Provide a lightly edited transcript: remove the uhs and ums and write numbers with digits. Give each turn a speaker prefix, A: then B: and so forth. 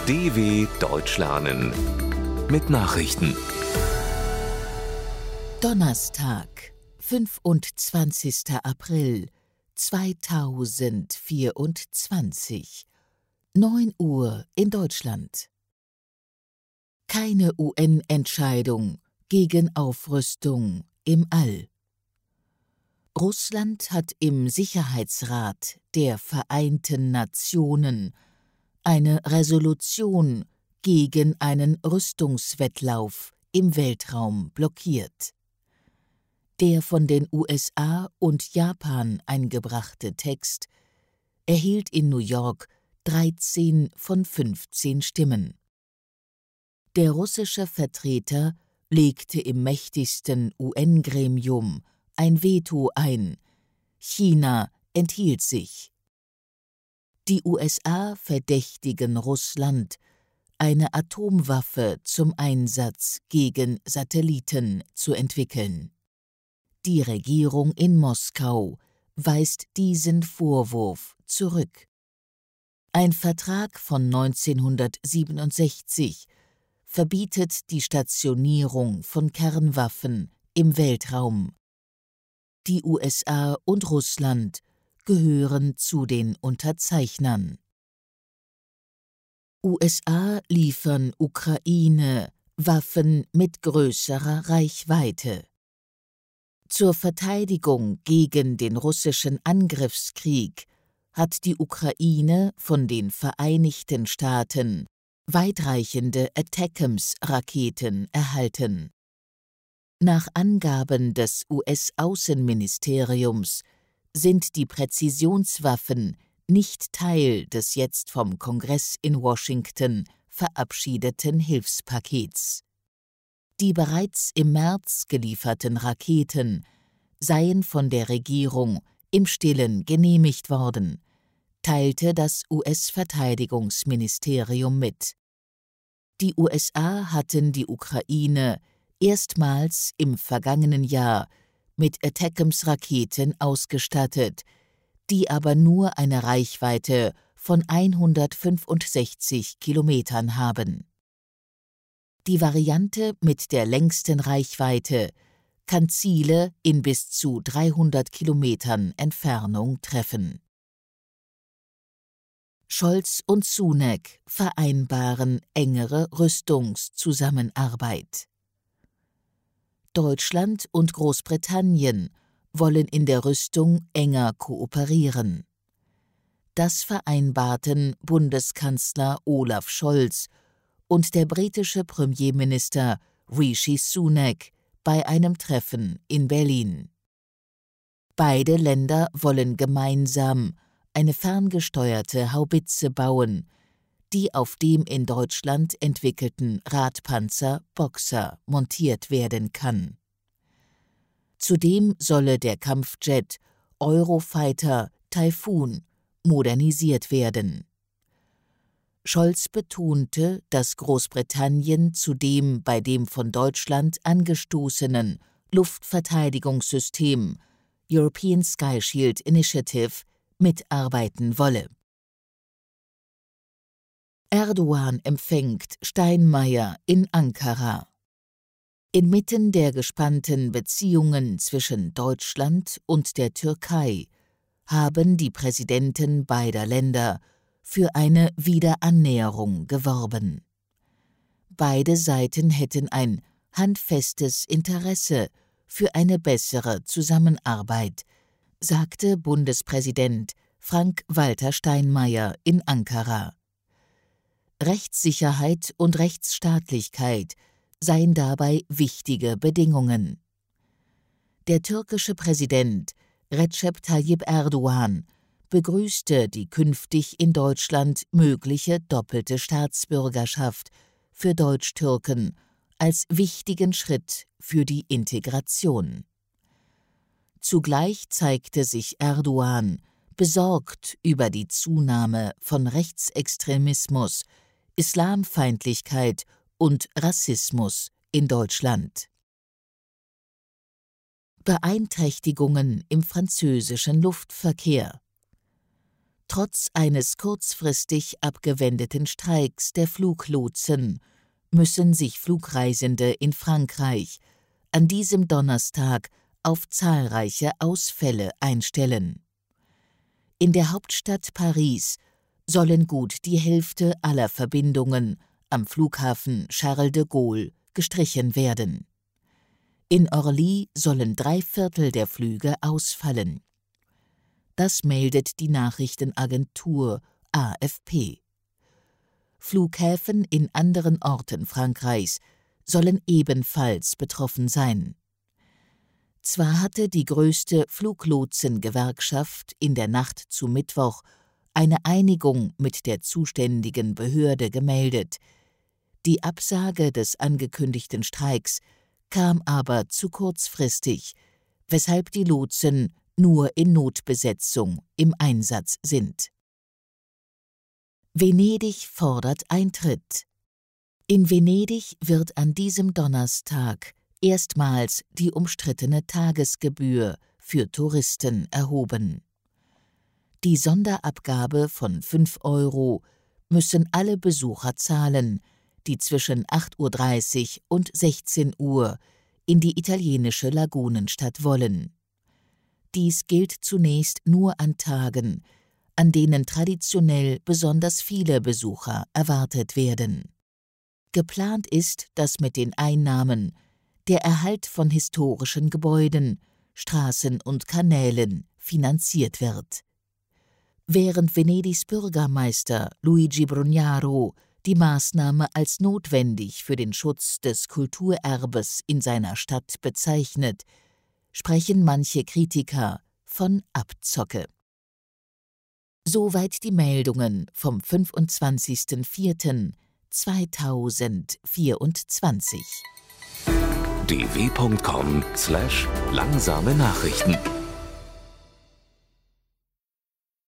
A: DW Deutsch lernen mit Nachrichten.
B: Donnerstag, 25. April 2024, 9 Uhr in Deutschland. Keine UN-Entscheidung gegen Aufrüstung im All. Russland hat im Sicherheitsrat der Vereinten Nationen eine Resolution gegen einen Rüstungswettlauf im Weltraum blockiert. Der von den USA und Japan eingebrachte Text erhielt in New York 13 von 15 Stimmen. Der russische Vertreter legte im mächtigsten UN-Gremium ein Veto ein. China enthielt sich. Die USA verdächtigen Russland, eine Atomwaffe zum Einsatz gegen Satelliten zu entwickeln. Die Regierung in Moskau weist diesen Vorwurf zurück. Ein Vertrag von 1967 verbietet die Stationierung von Kernwaffen im Weltraum. Die USA und Russland gehören zu den Unterzeichnern. USA liefern Ukraine Waffen mit größerer Reichweite. Zur Verteidigung gegen den russischen Angriffskrieg hat die Ukraine von den Vereinigten Staaten weitreichende ATACMS-Raketen erhalten. Nach Angaben des US-Außenministeriums sind die Präzisionswaffen nicht Teil des jetzt vom Kongress in Washington verabschiedeten Hilfspakets. Die bereits im März gelieferten Raketen seien von der Regierung im Stillen genehmigt worden, teilte das US-Verteidigungsministerium mit. Die USA hatten die Ukraine erstmals im vergangenen Jahr mit ATACMS-Raketen ausgestattet, die aber nur eine Reichweite von 165 Kilometern haben. Die Variante mit der längsten Reichweite kann Ziele in bis zu 300 Kilometern Entfernung treffen. Scholz und Sunak vereinbaren engere Rüstungszusammenarbeit. Deutschland und Großbritannien wollen in der Rüstung enger kooperieren. Das vereinbarten Bundeskanzler Olaf Scholz und der britische Premierminister Rishi Sunak bei einem Treffen in Berlin. Beide Länder wollen gemeinsam eine ferngesteuerte Haubitze bauen, die auf dem in Deutschland entwickelten Radpanzer Boxer montiert werden kann. Zudem solle der Kampfjet Eurofighter Typhoon modernisiert werden. Scholz betonte, dass Großbritannien zudem bei dem von Deutschland angestoßenen Luftverteidigungssystem European Sky Shield Initiative mitarbeiten wolle. Erdogan empfängt Steinmeier in Ankara. Inmitten der gespannten Beziehungen zwischen Deutschland und der Türkei haben die Präsidenten beider Länder für eine Wiederannäherung geworben. Beide Seiten hätten ein handfestes Interesse für eine bessere Zusammenarbeit, sagte Bundespräsident Frank-Walter Steinmeier in Ankara. Rechtssicherheit und Rechtsstaatlichkeit seien dabei wichtige Bedingungen. Der türkische Präsident Recep Tayyip Erdogan begrüßte die künftig in Deutschland mögliche doppelte Staatsbürgerschaft für Deutsch-Türken als wichtigen Schritt für die Integration. Zugleich zeigte sich Erdogan besorgt über die Zunahme von Rechtsextremismus, Islamfeindlichkeit und Rassismus in Deutschland. Beeinträchtigungen im französischen Luftverkehr. Trotz eines kurzfristig abgewendeten Streiks der Fluglotsen müssen sich Flugreisende in Frankreich an diesem Donnerstag auf zahlreiche Ausfälle einstellen. In der Hauptstadt Paris sollen gut die Hälfte aller Verbindungen am Flughafen Charles de Gaulle gestrichen werden. In Orly sollen 3/4 der Flüge ausfallen. Das meldet die Nachrichtenagentur AFP. Flughäfen in anderen Orten Frankreichs sollen ebenfalls betroffen sein. Zwar hatte die größte Fluglotsengewerkschaft in der Nacht zu Mittwoch eine Einigung mit der zuständigen Behörde gemeldet. Die Absage des angekündigten Streiks kam aber zu kurzfristig, weshalb die Lotsen nur in Notbesetzung im Einsatz sind. Venedig fordert Eintritt. In Venedig wird an diesem Donnerstag erstmals die umstrittene Tagesgebühr für Touristen erhoben. Die Sonderabgabe von 5 € müssen alle Besucher zahlen, die zwischen 8:30 und 16 Uhr in die italienische Lagunenstadt wollen. Dies gilt zunächst nur an Tagen, an denen traditionell besonders viele Besucher erwartet werden. Geplant ist, dass mit den Einnahmen der Erhalt von historischen Gebäuden, Straßen und Kanälen finanziert wird. Während Venedigs Bürgermeister Luigi Brugnaro die Maßnahme als notwendig für den Schutz des Kulturerbes in seiner Stadt bezeichnet, sprechen manche Kritiker von Abzocke. Soweit die Meldungen vom 25.04.2024.
A: dw.com/langsame Nachrichten